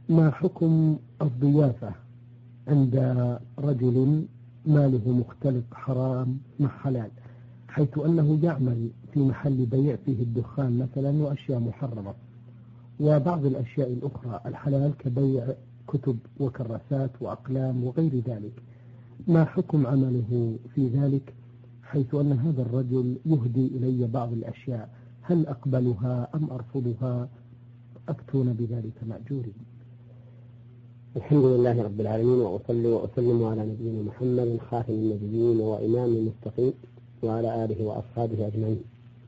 ما حكم الضيافة عند رجل ماله مختلط حرام مع حلال، حيث أنه يعمل في محل بيع فيه الدخان مثلا وأشياء محرمة، وبعض الأشياء الأخرى الحلال كبيع كتب وكراسات وأقلام وغير ذلك؟ ما حكم عمله في ذلك، حيث أن هذا الرجل يهدي إلي بعض الأشياء، هل أقبلها أم أرفضها؟ أفتون بذلك مأجورين. الحمد لله رب العالمين، وأصلي وأسلم على نبينا محمد خاتم النبيين وإمام المتقين وعلى آله وأصحابه أجمعين.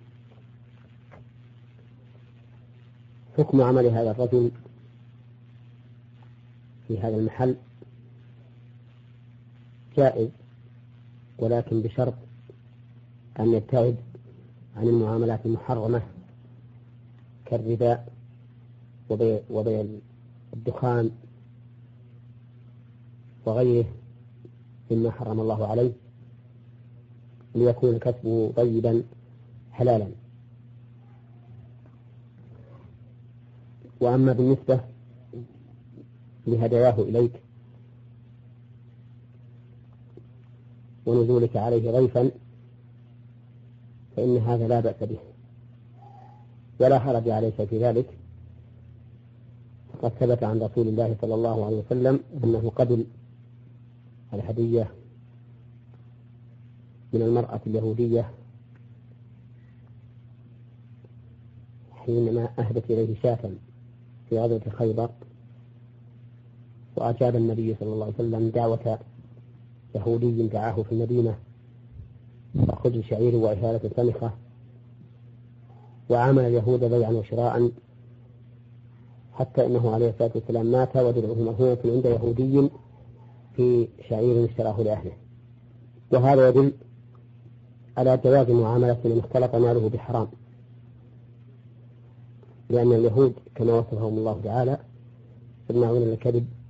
حكم عمل هذا الرجل في هذا المحل جائز، ولكن بشرط أن يبتعد عن المعاملات المحرمة كالربا وبيع الدخان وغيره مما حرم الله عليه، ليكون كسبه طيبا حلالا. وأما بالنسبة لهداياه إليك ونزولك عليه ضيفا فإن هذا لا بأس به ولا حرج عليك في ذلك. قد ثبت عن رسول الله صلى الله عليه وسلم أنه قبل الهدية من المرأة اليهودية حينما أهدت إليه شاة في غزوة خيبر، وأجاب النبي صلى الله عليه وسلم دعوة يهودي دعاه في المدينة فأخذ شعير وإشارة سمخة، وعامل اليهود بيعا وشراء حتى إنه عليه الصلاة والسلام مات ودرعه مرهونة عند يهودي في شعير اشتراه لأهله. وهذا يدل على جواز معاملة من اختلط ماله بحرام، لأن اليهود كما وصفهم الله تعالى يصنعون الكذب